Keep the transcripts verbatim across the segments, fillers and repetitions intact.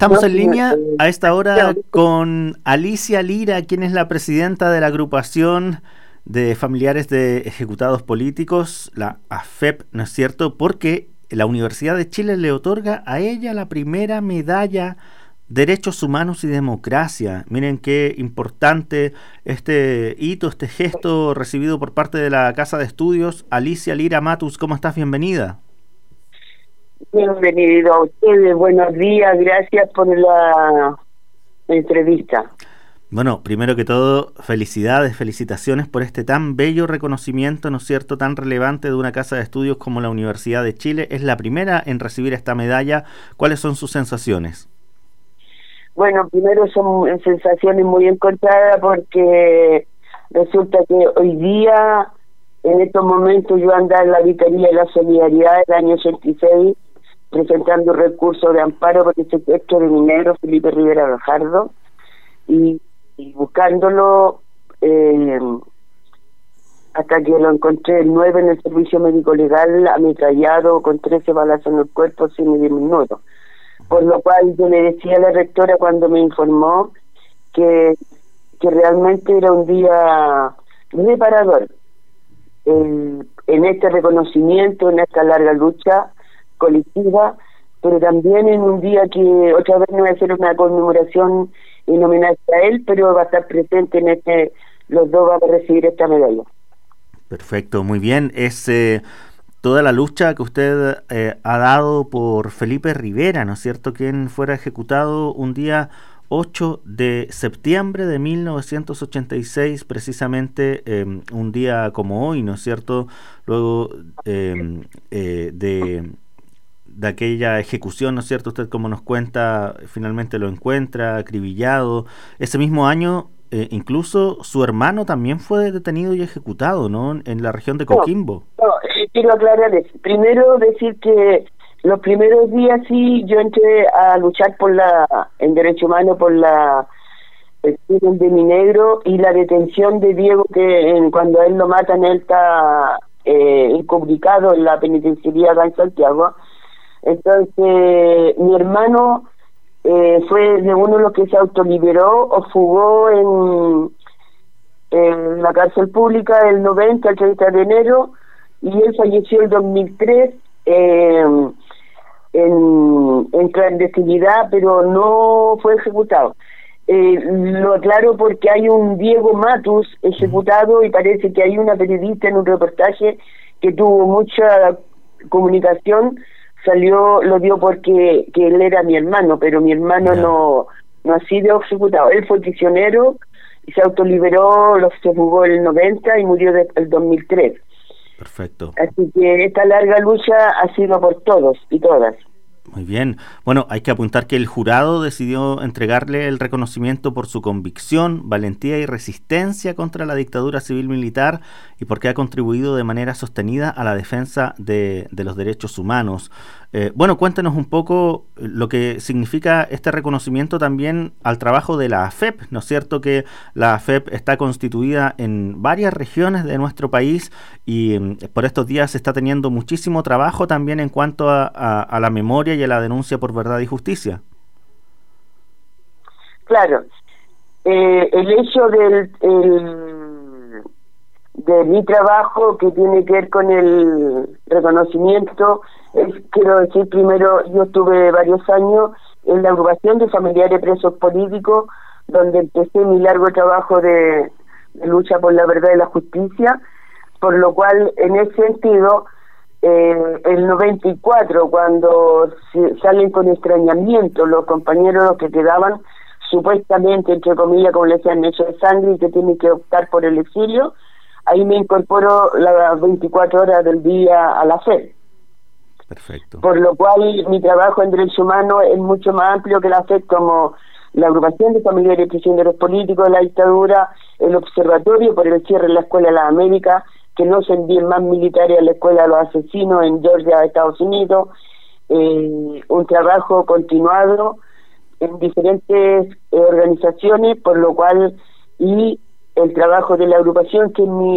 estamos en línea a esta hora con Alicia Lira, quien es la presidenta de la agrupación de familiares de ejecutados políticos, la A F E P, ¿no es cierto? Porque la Universidad de Chile le otorga a ella la primera medalla Derechos Humanos y Democracia. Miren qué importante este hito, este gesto recibido por parte de la Casa de Estudios. Alicia Lira Matus, ¿cómo estás? Bienvenida. Bienvenido a ustedes, buenos días, gracias por la entrevista. Bueno, primero que todo, felicidades, felicitaciones por este tan bello reconocimiento, ¿no es cierto?, tan relevante de una casa de estudios como la Universidad de Chile. Es la primera en recibir esta medalla. ¿Cuáles son sus sensaciones? Bueno, primero son sensaciones muy encontradas porque resulta que hoy día, en estos momentos, yo andaba en la Vicaría de la Solidaridad del año ochenta y seis, presentando recursos de amparo por el secuestro de mi negro Felipe Rivera Gajardo, y, y buscándolo eh, hasta que lo encontré el nueve en el servicio médico legal, ametrallado con trece balas en el cuerpo sin diez minutos. Por lo cual yo le decía a la rectora cuando me informó que, que realmente era un día reparador eh, en este reconocimiento, en esta larga lucha colectiva, pero también en un día que otra vez no va a hacer una conmemoración en homenaje a él, pero va a estar presente en este, los dos van a recibir esta medalla. Perfecto, muy bien. Es eh, toda la lucha que usted eh, ha dado por Felipe Rivera, ¿no es cierto?, quien fuera ejecutado un día ocho de septiembre de mil novecientos ochenta y seis, precisamente eh, un día como hoy, ¿no es cierto?, luego eh, eh, de... de aquella ejecución, ¿no es cierto? Usted, como nos cuenta, finalmente lo encuentra acribillado. Ese mismo año, eh, incluso su hermano también fue detenido y ejecutado, ¿no?, en la región de Coquimbo. No, no eh, quiero aclarar eso. Primero decir que los primeros días sí yo entré a luchar por la en derecho humano por la el crimen de mi negro y la detención de Diego, que en, cuando a él lo matan, él está eh, incomunicado en la penitenciaría acá en Santiago. Entonces, mi hermano eh, fue de uno de los que se autoliberó o fugó en, en la cárcel pública el noventa, el treinta de enero, y él falleció el dos mil tres eh, en, en clandestinidad, pero no fue ejecutado. Eh, lo aclaro porque hay un Diego Matus ejecutado y parece que hay una periodista en un reportaje que tuvo mucha comunicación, salió, lo dio porque que él era mi hermano, pero mi hermano yeah. no no ha sido ejecutado. Él fue prisionero y se autoliberó, lo, se jugó el noventa y murió de, el dos mil tres. Perfecto. Así que esta larga lucha ha sido por todos y todas. Muy bien. Bueno, hay que apuntar que el jurado decidió entregarle el reconocimiento por su convicción, valentía y resistencia contra la dictadura civil-militar y porque ha contribuido de manera sostenida a la defensa de, de los derechos humanos. Eh, bueno, cuéntanos un poco lo que significa este reconocimiento también al trabajo de la A F E P, ¿no es cierto?, que la A F E P está constituida en varias regiones de nuestro país y eh, por estos días se está teniendo muchísimo trabajo también en cuanto a, a, a la memoria y a la denuncia por verdad y justicia. Claro, eh, el hecho del el, de mi trabajo que tiene que ver con el reconocimiento es, quiero decir, primero, yo estuve varios años en la agrupación de familiares presos políticos, donde empecé mi largo trabajo de, de lucha por la verdad y la justicia, por lo cual, en ese sentido, Eh, el noventa y cuatro, cuando se salen con extrañamiento los compañeros los que quedaban supuestamente, entre comillas, como le decían, hechos de sangre y que tienen que optar por el exilio, ahí me incorporo las veinticuatro horas del día a la F E P. Perfecto. Por lo cual mi trabajo en derechos humanos es mucho más amplio que la F E P, como la agrupación de familiares prisioneros políticos de la dictadura, el observatorio por el cierre de la Escuela de las Américas, que no se envíen más militares a la escuela de los asesinos en Georgia, Estados Unidos, eh, un trabajo continuado en diferentes eh, organizaciones, por lo cual, y el trabajo de la agrupación, que es mi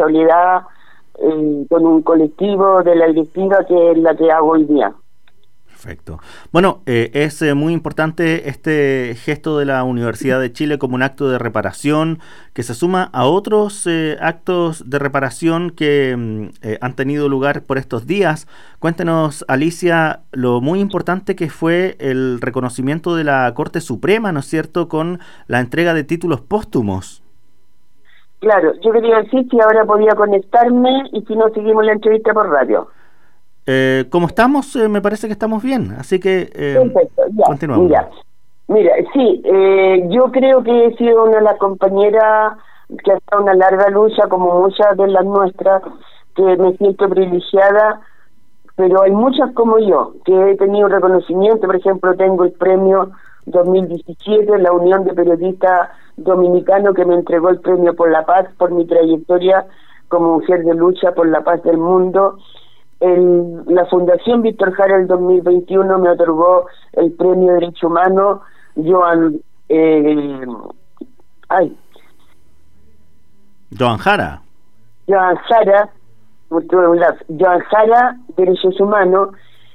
responsabilidad eh, con un colectivo de la directiva, que es la que hago hoy día. Perfecto. Bueno, eh, es eh, muy importante este gesto de la Universidad de Chile como un acto de reparación que se suma a otros eh, actos de reparación que mm, eh, han tenido lugar por estos días. Cuéntenos, Alicia, lo muy importante que fue el reconocimiento de la Corte Suprema, ¿no es cierto?, con la entrega de títulos póstumos. Claro, yo quería decir si ahora podía conectarme y si no, seguimos la entrevista por radio. Eh, como estamos, eh, me parece que estamos bien, así que eh, Perfecto, ya, continuamos. Mira, mira sí, eh, yo creo que he sido una de las compañeras que ha estado una larga lucha, como muchas de las nuestras, que me siento privilegiada, pero hay muchas como yo, que he tenido reconocimiento. Por ejemplo, tengo el premio dos mil diecisiete, la Unión de Periodistas Dominicanos, que me entregó el premio por la paz, por mi trayectoria como mujer de lucha por la paz del mundo. El, la Fundación Víctor Jara el dos mil veintiuno me otorgó el premio de Derecho Humano Joan eh, ay Joan Jara Joan Jara Joan Jara Derechos Humanos,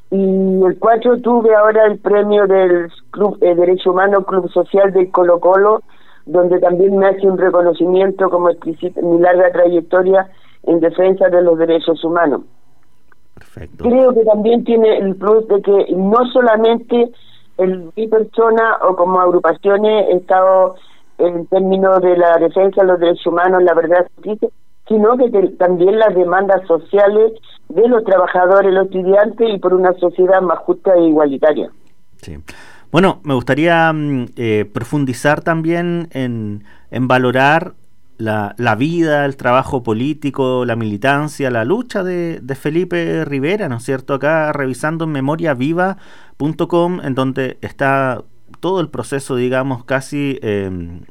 y el cuatro tuve ahora el premio del Club eh, Derecho Humano Club Social del Colo Colo, donde también me hace un reconocimiento como explicita mi larga trayectoria en defensa de los derechos humanos. Perfecto. Creo que también tiene el plus de que no solamente el, mi persona o como agrupaciones he estado en términos de la defensa de los derechos humanos, la verdad, sino que te, también las demandas sociales de los trabajadores, los estudiantes, y por una sociedad más justa e igualitaria. Sí. Bueno, me gustaría eh, profundizar también en, en valorar La, la vida, el trabajo político, la militancia, la lucha de, de Felipe Rivera, ¿no es cierto? Acá revisando en memoria viva punto com, en donde está todo el proceso, digamos, casi eh,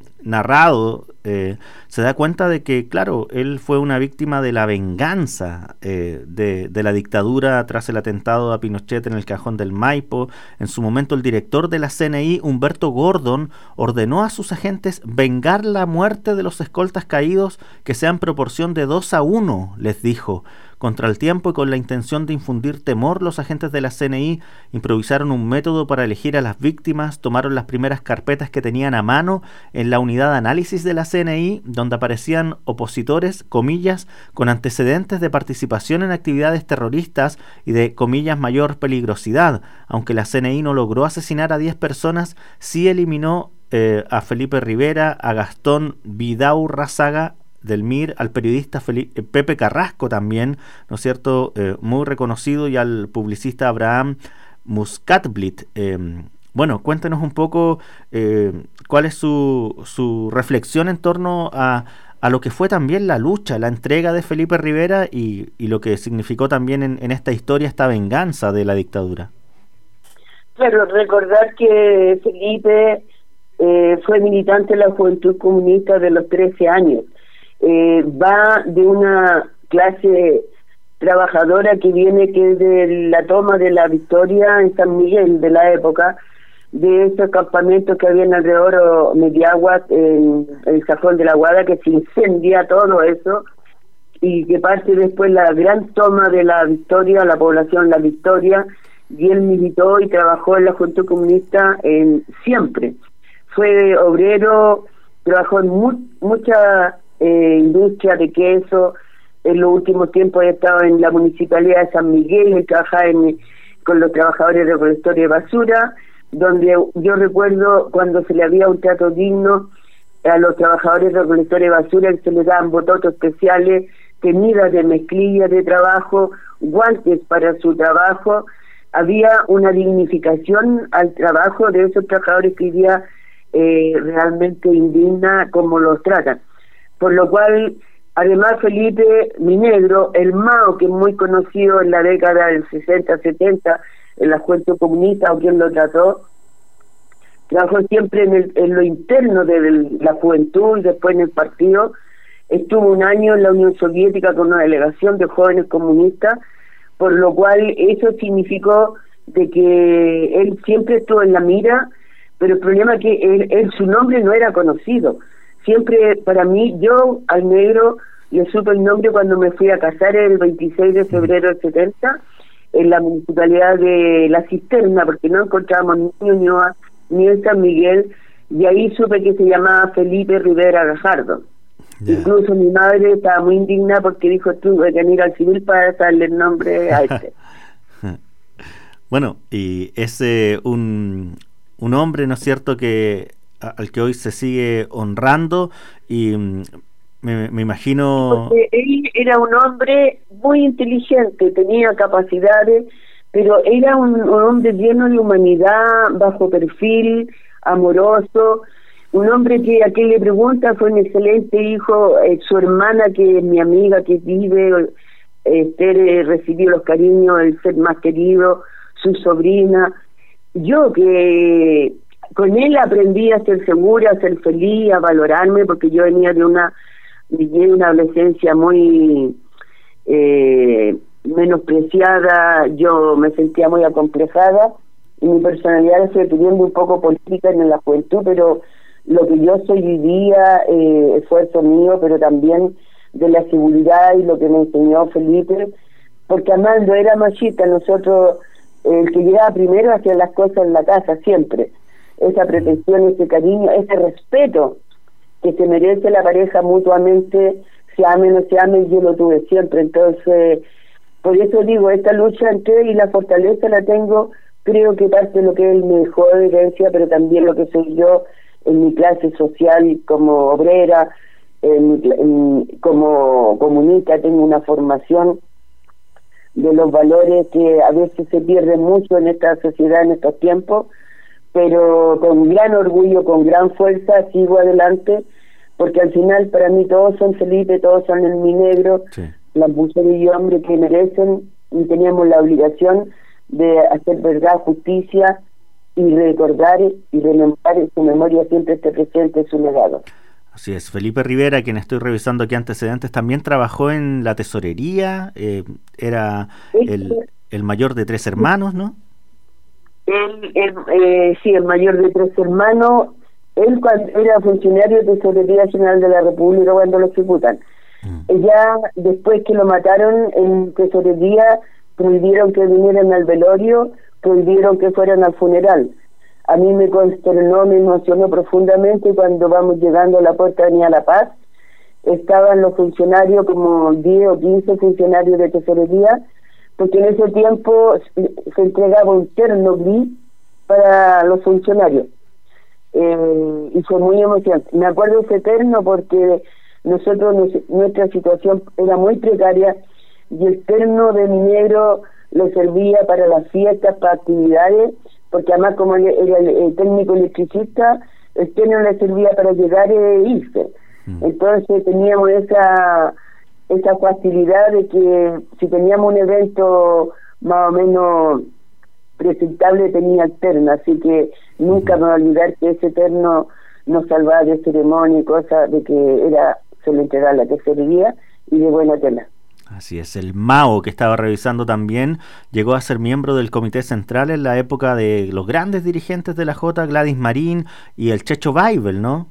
narrado, eh, se da cuenta de que, claro, él fue una víctima de la venganza eh, de, de la dictadura tras el atentado a Pinochet en el Cajón del Maipo. En su momento, el director de la C N I, Humberto Gordon, ordenó a sus agentes vengar la muerte de los escoltas caídos, que sea en proporción de dos a uno, les dijo. Contra el tiempo y con la intención de infundir temor, los agentes de la C N I improvisaron un método para elegir a las víctimas, tomaron las primeras carpetas que tenían a mano en la unidad de análisis de la C N I, donde aparecían opositores, comillas, con antecedentes de participación en actividades terroristas y de, comillas, mayor peligrosidad. Aunque la C N I no logró asesinar a diez personas, sí eliminó eh, a Felipe Rivera, a Gastón Vidaurrazaga del M I R, al periodista Felipe, Pepe Carrasco también, ¿no es cierto?, eh, muy reconocido, y al publicista Abraham Muscatblit. Eh, bueno, cuéntenos un poco eh, cuál es su, su reflexión en torno a, a lo que fue también la lucha, la entrega de Felipe Rivera y, y lo que significó también en, en esta historia, esta venganza de la dictadura. Claro, recordar que Felipe eh, fue militante de la Juventud Comunista de los trece años. Eh, va de una clase trabajadora que viene que de la toma de la Victoria en San Miguel de la época, de esos campamentos que habían alrededor o Mediaguas, en el Cajón de la Guada, que se incendia todo eso, y que parte después la gran toma de la Victoria, la población La Victoria, y él militó y trabajó en la Juventud Comunista en, siempre. Fue obrero, trabajó en mu mucha eh, industria de queso. En los últimos tiempos he estado en la Municipalidad de San Miguel y trabajaba en, con los trabajadores recolectores de basura, donde yo recuerdo cuando se le había un trato digno a los trabajadores recolectores de basura, que se les daban bototos especiales, tenidas de mezclilla de trabajo, guantes para su trabajo. Había una dignificación al trabajo de esos trabajadores que hoy día eh, realmente indigna como los tratan. Por lo cual, además, Felipe Minegro, el Mao, que es muy conocido en la década del sesenta, setenta, en la Juventud Comunista, o quien lo trató, trabajó siempre en, el, en lo interno de la juventud y después en el partido. Estuvo un año en la Unión Soviética con una delegación de jóvenes comunistas, por lo cual eso significó de que él siempre estuvo en la mira, pero el problema es que él, él, su nombre no era conocido. Siempre, para mí, yo al negro le supe el nombre cuando me fui a casar el veintiséis de febrero del setenta, en la municipalidad de La Cisterna, porque no encontrábamos ni en Ñuñoa ni en San Miguel, y ahí supe que se llamaba Felipe Rivera Gajardo. Yeah. Incluso mi madre estaba muy indignada porque dijo, tuve que ir al civil para darle el nombre a este. Bueno, y es eh, un, un hombre, ¿no es cierto?, que al que hoy se sigue honrando, y me, me imagino... Porque él era un hombre muy inteligente, tenía capacidades, pero era un, un hombre lleno de humanidad, bajo perfil, amoroso, un hombre que a quien le pregunta fue un excelente hijo, eh, su hermana, que es mi amiga, que vive, Esther, eh, recibió los cariños, el ser más querido, su sobrina, yo que con él aprendí a ser segura, a ser feliz, a valorarme, porque yo venía de una, de una adolescencia muy eh, menospreciada, yo me sentía muy acomplejada, y mi personalidad se fue pidiendo un poco política en la juventud, pero lo que yo soy hoy día, eh, esfuerzo mío, pero también de la seguridad y lo que me enseñó Felipe, porque Armando era machista, nosotros, el que llegaba primero hacía las cosas en la casa, siempre. Esa protección, ese cariño, ese respeto que se merece la pareja mutuamente, se amen o no se amen, yo lo tuve siempre. Entonces, por eso digo, esta lucha entre y la fortaleza la tengo, creo que parte de lo que él me dejó de herencia, pero también lo que soy yo en mi clase social como obrera, en, en, como comunista, tengo una formación de los valores que a veces se pierden mucho en esta sociedad en estos tiempos, pero con gran orgullo, con gran fuerza sigo adelante, porque al final para mí todos son Felipe, todos son el mi negro, sí. Las mujeres y hombres que merecen, y teníamos la obligación de hacer verdad, justicia, y recordar y remembrar en su memoria siempre esté presente su legado. Así es. Felipe Rivera, quien estoy revisando aquí antecedentes, también trabajó en la tesorería, eh, era el, el mayor de tres hermanos, ¿no? Él, él eh, sí, el mayor de tres hermanos. Él cuando era funcionario de Tesorería General de la República cuando lo ejecutan. Mm. Ya después que lo mataron en Tesorería, prohibieron que vinieran al velorio, prohibieron que fueran al funeral. A mí me consternó, me emocionó profundamente cuando vamos llegando a la puerta de Avenida La Paz. Estaban los funcionarios, como diez o quince funcionarios de Tesorería, porque en ese tiempo se entregaba un terno gris para los funcionarios. Eh, y fue muy emocionante. Me acuerdo de ese terno porque nosotros, nuestra situación era muy precaria, y el terno de mi negro lo servía para las fiestas, para actividades, porque además como él era el, el técnico electricista, el terno le servía para llegar e irse. Mm. Entonces teníamos esa esa facilidad de que si teníamos un evento más o menos presentable tenía el terno, así que nunca me voy a olvidar que ese terno nos salvaba de ceremonia y cosas, de que era se le entregaba la tesorería y de buena tela. Así es, el Mao, que estaba revisando también, llegó a ser miembro del Comité Central en la época de los grandes dirigentes de la Jota, Gladys Marín y el Checho Weibel, ¿no?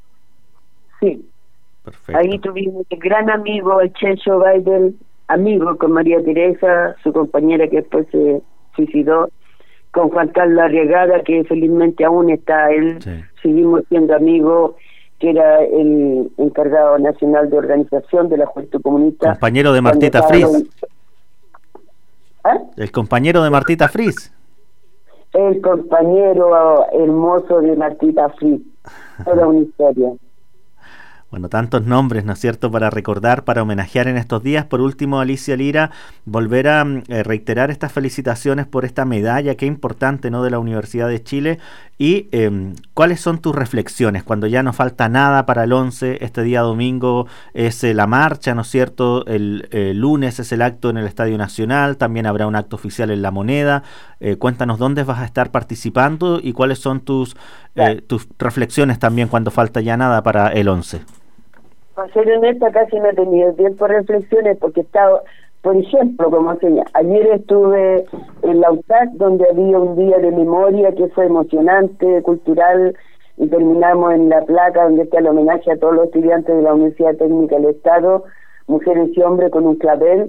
Sí. Perfecto. Ahí tuvimos el gran amigo, el Checho Weibel, amigo con María Teresa, su compañera que después se suicidó, con Juan Carlos Arriagada, que felizmente aún está él, sí. Seguimos siendo amigos, que era el encargado nacional de organización de la Juventud Comunista. Compañero de Martita Fris. ¿Ah? El compañero de Martita Fris. El compañero hermoso de Martita Fris. Toda una historia. Bueno, tantos nombres, ¿no es cierto?, para recordar, para homenajear en estos días. Por último, Alicia Lira, volver a eh, reiterar estas felicitaciones por esta medalla, qué importante, ¿no?, de la Universidad de Chile. Y eh, ¿cuáles son tus reflexiones cuando ya no falta nada para el once? Este día domingo es eh, la marcha, ¿no es cierto? El eh, lunes es el acto en el Estadio Nacional, también habrá un acto oficial en La Moneda. Eh, cuéntanos dónde vas a estar participando y cuáles son tus, eh, tus reflexiones también cuando falta ya nada para el once. Para ser honesta, casi no he tenido tiempo de reflexiones porque he estado, por ejemplo, como señal, ayer estuve en la U T A C, donde había un día de memoria que fue emocionante, cultural, y terminamos en la placa donde está el homenaje a todos los estudiantes de la Universidad Técnica del Estado, mujeres y hombres con un clavel,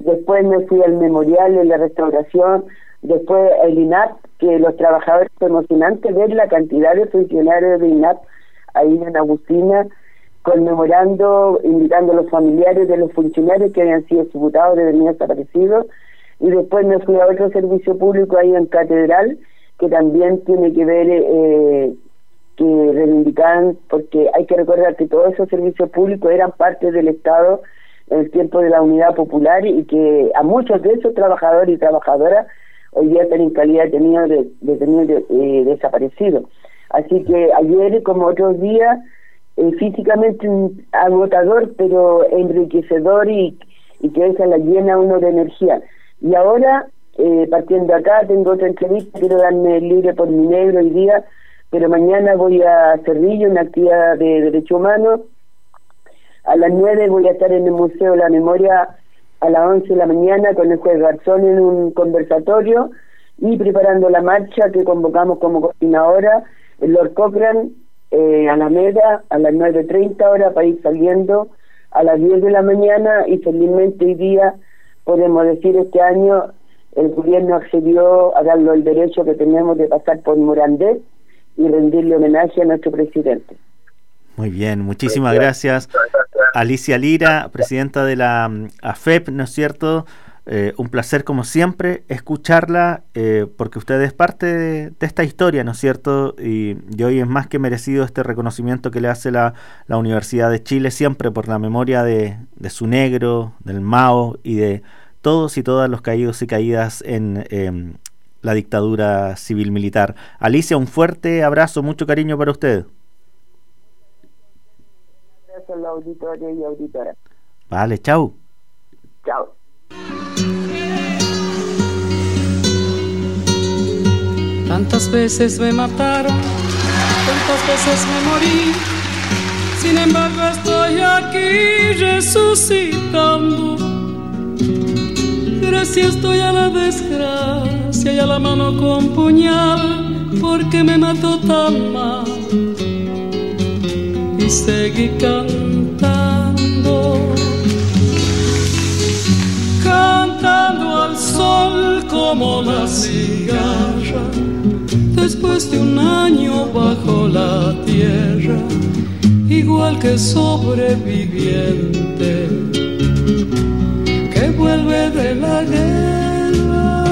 después me fui al memorial en la restauración, después al I N A P, que los trabajadores, fue emocionante ver la cantidad de funcionarios de I N A P ahí en Agustina, conmemorando, invitando a los familiares de los funcionarios que habían sido ejecutados, de venir desaparecidos, y después me fui a otro servicio público ahí en Catedral, que también tiene que ver, eh, que reivindican, porque hay que recordar que todos esos servicios públicos eran parte del Estado en el tiempo de la Unidad Popular, y que a muchos de esos trabajadores y trabajadoras hoy día están en calidad de detenidos de, de, de, eh, desaparecidos. Así que ayer, como otros días, eh, físicamente agotador, pero enriquecedor, y, y que esa la llena uno de energía. Y ahora, eh, partiendo acá, tengo otra entrevista, quiero darme libre por mi negro hoy día, pero mañana voy a Cerrillo, una actividad de derechos humanos. A las nueve voy a estar en el Museo de la Memoria, a las once de la mañana con el juez Garzón en un conversatorio, y preparando la marcha que convocamos como coordinadora, el Lord Cochrane, eh, Alameda, a las nueve treinta horas, para ir saliendo a las diez de la mañana, y felizmente hoy día, podemos decir, este año, el gobierno accedió a darnos el derecho que tenemos de pasar por Morandé y rendirle homenaje a nuestro presidente. Muy bien, muchísimas gracias. Alicia Lira, presidenta de la A F E P, ¿no es cierto? Eh, un placer, como siempre, escucharla, eh, porque usted es parte de, de esta historia, ¿no es cierto? Y, y hoy es más que merecido este reconocimiento que le hace la, la Universidad de Chile, siempre por la memoria de, de su negro, del Mao y de todos y todas los caídos y caídas en eh, la dictadura civil-militar. Alicia, un fuerte abrazo, mucho cariño para usted. Gracias a los auditores y auditoras. Vale, chau. Chao. Tantas veces me mataron, tantas veces me morí, sin embargo estoy aquí resucitando. Gracias estoy a la desgracia y a la mano con puñal, porque me mató tan mal. Y seguí cantando, cantando al sol como la cigarra, después de un año bajo la tierra, igual que sobreviviente que vuelve de la guerra.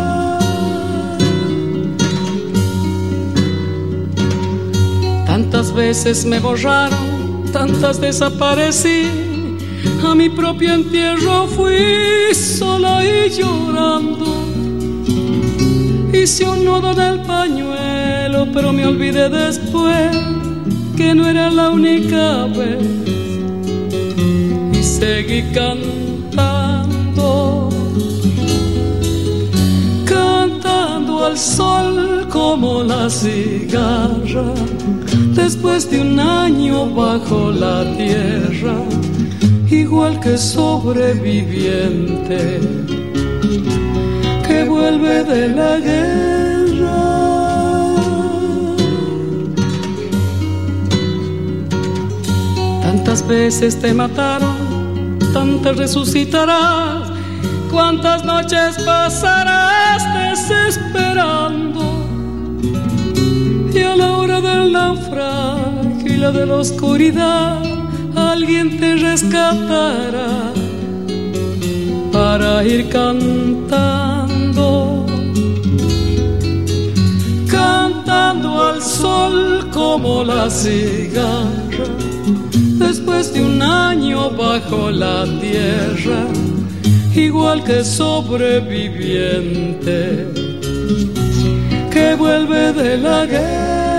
Tantas veces me borraron, tantas desaparecí, a mi propio entierro fui sola y llorando. Hice un nudo en el pañuelo, pero me olvidé después que no era la única vez. Y seguí cantando, cantando al sol como la cigarra, después de un año bajo la tierra, igual que sobreviviente que vuelve de la guerra. Tantas veces te mataron, tantas resucitarás, cuántas noches pasarás desesperando, y a la hora del naufragio y la de la oscuridad, alguien te rescatará para ir cantando, cantando al sol como la cigarra, después de un año bajo la tierra, igual que sobreviviente que vuelve de la guerra.